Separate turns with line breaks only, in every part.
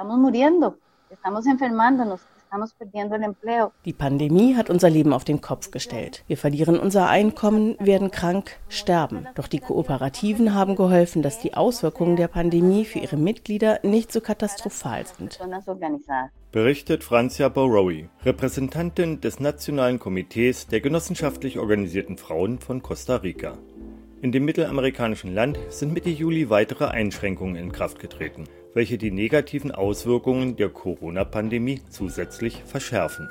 estamos muriendo, estamos enfermándonos, estamos perdiendo el empleo.
Die Pandemie hat unser Leben auf den Kopf gestellt. Wir verlieren unser Einkommen, werden krank, sterben. Doch die Kooperativen haben geholfen, dass die Auswirkungen der Pandemie für ihre Mitglieder nicht so katastrophal sind.
Berichtet Francia Borowi, Repräsentantin des Nationalen Komitees der genossenschaftlich organisierten Frauen von Costa Rica. In dem mittelamerikanischen Land sind Mitte Juli weitere Einschränkungen in Kraft getreten, welche die negativen Auswirkungen der Corona-Pandemie zusätzlich verschärfen.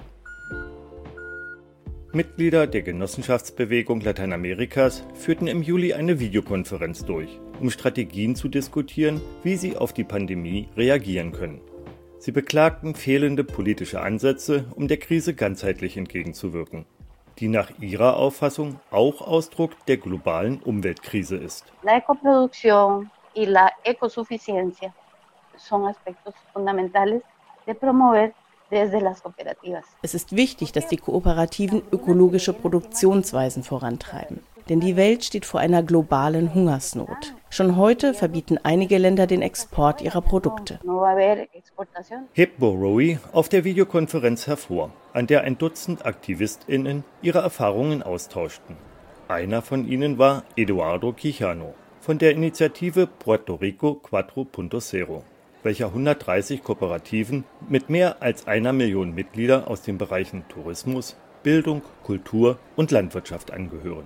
Mitglieder der Genossenschaftsbewegung Lateinamerikas führten im Juli eine Videokonferenz durch, um Strategien zu diskutieren, wie sie auf die Pandemie reagieren können. Sie beklagten fehlende politische Ansätze, um der Krise ganzheitlich entgegenzuwirken, die nach ihrer Auffassung auch Ausdruck der globalen Umweltkrise ist.
La ecoproducción y la ecosuficiencia son aspectos fundamentales de promover desde las cooperativas.
Es ist wichtig, dass die Kooperativen ökologische Produktionsweisen vorantreiben. Denn die Welt steht vor einer globalen Hungersnot. Schon heute verbieten einige Länder den Export ihrer Produkte.
Hebt Borowi auf der Videokonferenz hervor, an der ein Dutzend AktivistInnen ihre Erfahrungen austauschten. Einer von ihnen war Eduardo Quijano von der Initiative Puerto Rico 4.0, welcher 130 Kooperativen mit mehr als 1 Million Mitglieder aus den Bereichen Tourismus, Bildung, Kultur und Landwirtschaft angehören.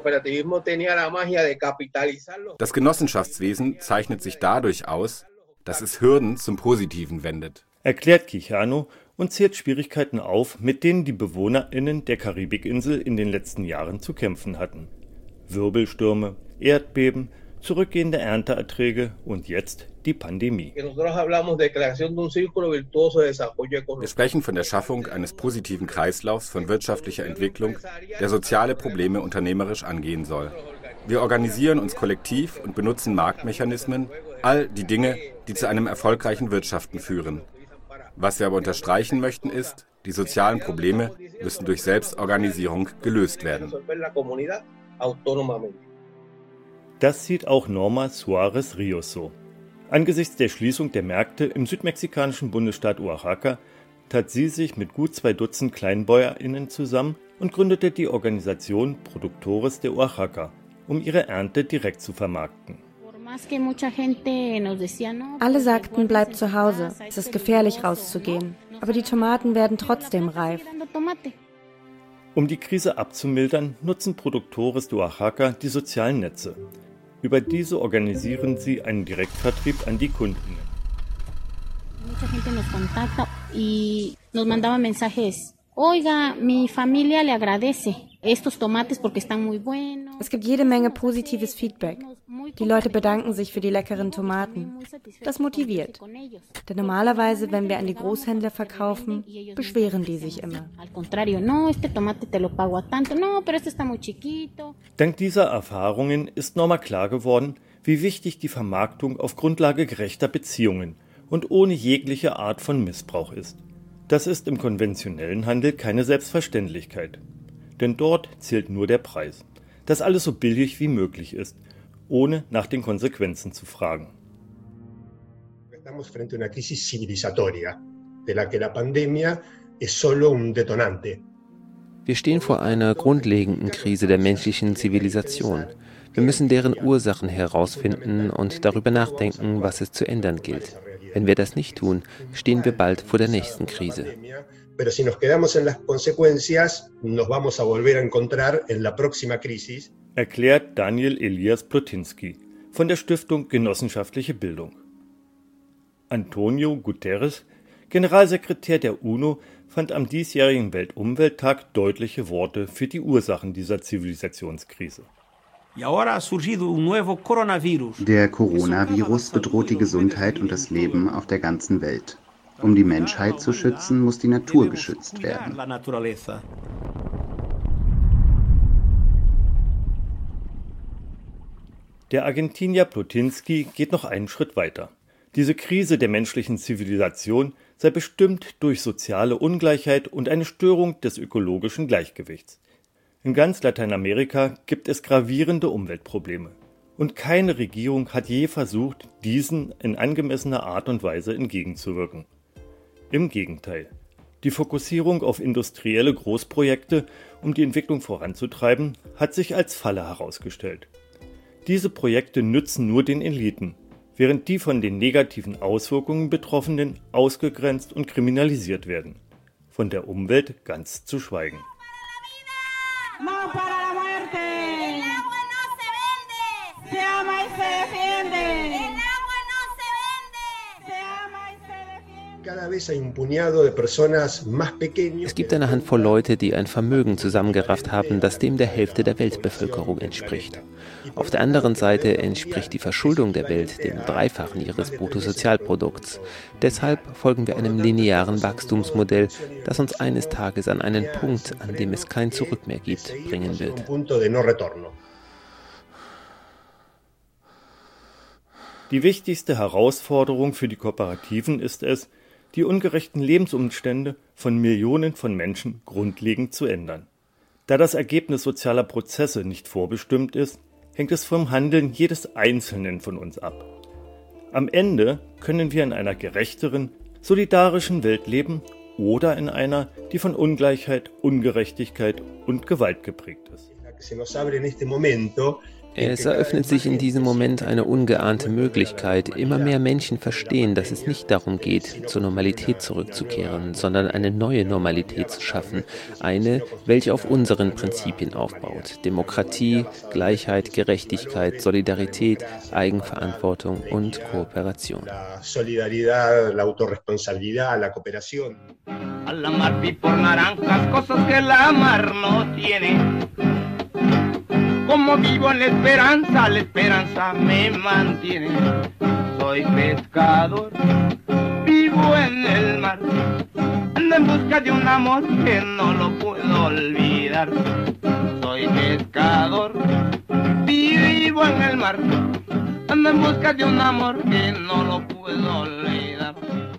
Das Genossenschaftswesen zeichnet sich dadurch aus, dass es Hürden zum Positiven wendet,
erklärt Quijano und zählt Schwierigkeiten auf, mit denen die BewohnerInnen der Karibikinsel in den letzten Jahren zu kämpfen hatten. Wirbelstürme, Erdbeben, zurückgehende Ernteerträge und jetzt die Pandemie.
Wir sprechen von der Schaffung eines positiven Kreislaufs von wirtschaftlicher Entwicklung, der soziale Probleme unternehmerisch angehen soll. Wir organisieren uns kollektiv und benutzen Marktmechanismen, all die Dinge, die zu einem erfolgreichen Wirtschaften führen. Was wir aber unterstreichen möchten ist, die sozialen Probleme müssen durch Selbstorganisierung gelöst werden.
Das sieht auch Norma Suarez Rios so. Angesichts der Schließung der Märkte im südmexikanischen Bundesstaat Oaxaca tat sie sich mit gut 2 Dutzend KleinbäuerInnen zusammen und gründete die Organisation Productores de Oaxaca, um ihre Ernte direkt zu vermarkten.
Alle sagten, bleib zu Hause, es ist gefährlich rauszugehen, aber die Tomaten werden trotzdem reif.
Um die Krise abzumildern, nutzen Productores de Oaxaca die sozialen Netze. Über diese organisieren sie einen Direktvertrieb an die KundInnen.
Es gibt jede Menge positives Feedback. Die Leute bedanken sich für die leckeren Tomaten. Das motiviert. Denn normalerweise, wenn wir an die Großhändler verkaufen, beschweren die sich immer.
Dank dieser Erfahrungen ist Norma klar geworden, wie wichtig die Vermarktung auf Grundlage gerechter Beziehungen und ohne jegliche Art von Missbrauch ist. Das ist im konventionellen Handel keine Selbstverständlichkeit. Denn dort zählt nur der Preis. Dass alles so billig wie möglich ist, ohne nach den Konsequenzen zu fragen.
Estamos frente a una crisis civilizatoria, de la que la pandemia es solo un detonante.
Wir stehen vor einer grundlegenden Krise der menschlichen Zivilisation. Wir müssen deren Ursachen herausfinden und darüber nachdenken, was es zu ändern gilt. Wenn wir das nicht tun, stehen wir bald vor der nächsten Krise.
Erklärt Daniel Elias Plotinski von der Stiftung Genossenschaftliche Bildung. Antonio Guterres, Generalsekretär der UNO, fand am diesjährigen Weltumwelttag deutliche Worte für die Ursachen dieser Zivilisationskrise.
Der Coronavirus bedroht die Gesundheit und das Leben auf der ganzen Welt. Um die Menschheit zu schützen, muss die Natur geschützt werden.
Der Argentinier Plotinski geht noch einen Schritt weiter. Diese Krise der menschlichen Zivilisation sei bestimmt durch soziale Ungleichheit und eine Störung des ökologischen Gleichgewichts. In ganz Lateinamerika gibt es gravierende Umweltprobleme. Und keine Regierung hat je versucht, diesen in angemessener Art und Weise entgegenzuwirken. Im Gegenteil. Die Fokussierung auf industrielle Großprojekte, um die Entwicklung voranzutreiben, hat sich als Falle herausgestellt. Diese Projekte nützen nur den Eliten, während die von den negativen Auswirkungen Betroffenen ausgegrenzt und kriminalisiert werden. Von der Umwelt ganz zu schweigen.
Es gibt eine Handvoll Leute, die ein Vermögen zusammengerafft haben, das dem der Hälfte der Weltbevölkerung entspricht. Auf der anderen Seite entspricht die Verschuldung der Welt dem Dreifachen ihres Bruttosozialprodukts. Deshalb folgen wir einem linearen Wachstumsmodell, das uns eines Tages an einen Punkt, an dem es kein Zurück mehr gibt, bringen wird.
Die wichtigste Herausforderung für die Kooperativen ist es, die ungerechten Lebensumstände von Millionen von Menschen grundlegend zu ändern. Da das Ergebnis sozialer Prozesse nicht vorbestimmt ist, hängt es vom Handeln jedes Einzelnen von uns ab. Am Ende können wir in einer gerechteren, solidarischen Welt leben oder in einer, die von Ungleichheit, Ungerechtigkeit und Gewalt geprägt ist.
Es eröffnet sich in diesem Moment eine ungeahnte Möglichkeit. Immer mehr Menschen verstehen, dass es nicht darum geht, zur Normalität zurückzukehren, sondern eine neue Normalität zu schaffen. Eine, welche auf unseren Prinzipien aufbaut. Demokratie, Gleichheit, Gerechtigkeit, Solidarität, Eigenverantwortung und Kooperation.
Como vivo en la esperanza me mantiene. Soy pescador, vivo en el mar. Ando en busca de un amor que no lo puedo olvidar. Soy pescador, vivo en el mar. Ando en busca de un amor que no lo puedo olvidar.